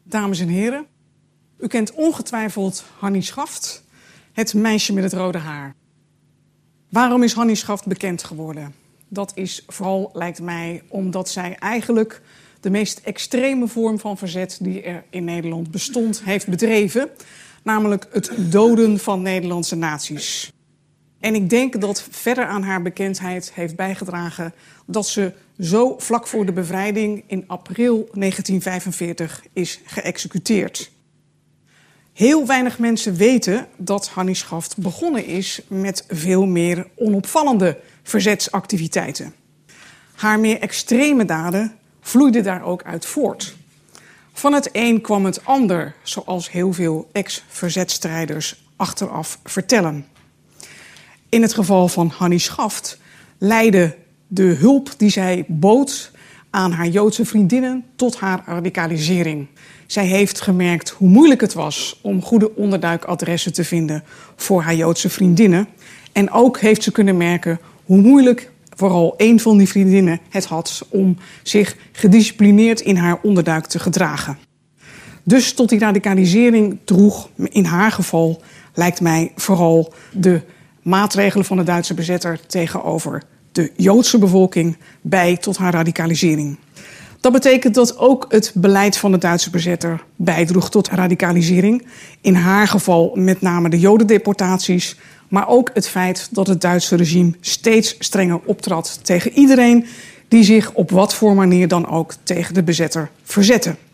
Dames en heren, u kent ongetwijfeld Hannie Schaft, het meisje met het rode haar. Waarom is Hannie Schaft bekend geworden? Dat is vooral, lijkt mij, omdat zij eigenlijk de meest extreme vorm van verzet die er in Nederland bestond, heeft bedreven. Namelijk het doden van Nederlandse naties. En ik denk dat verder aan haar bekendheid heeft bijgedragen dat ze zo vlak voor de bevrijding in april 1945 is geëxecuteerd. Heel weinig mensen weten dat Hannie Schaft begonnen is met veel meer onopvallende verzetsactiviteiten. Haar meer extreme daden vloeiden daar ook uit voort. Van het een kwam het ander, zoals heel veel ex-verzetstrijders achteraf vertellen. In het geval van Hannie Schaft leidde de hulp die zij bood aan haar Joodse vriendinnen tot haar radicalisering. Zij heeft gemerkt hoe moeilijk het was om goede onderduikadressen te vinden voor haar Joodse vriendinnen. En ook heeft ze kunnen merken hoe moeilijk vooral één van die vriendinnen het had om zich gedisciplineerd in haar onderduik te gedragen. Dus tot die radicalisering droeg in haar geval, lijkt mij, vooral de maatregelen van de Duitse bezetter tegenover de Joodse bevolking bij tot haar radicalisering. Dat betekent dat ook het beleid van de Duitse bezetter bijdroeg tot radicalisering. In haar geval met name de Jodendeportaties, maar ook het feit dat het Duitse regime steeds strenger optrad tegen iedereen die zich op wat voor manier dan ook tegen de bezetter verzette.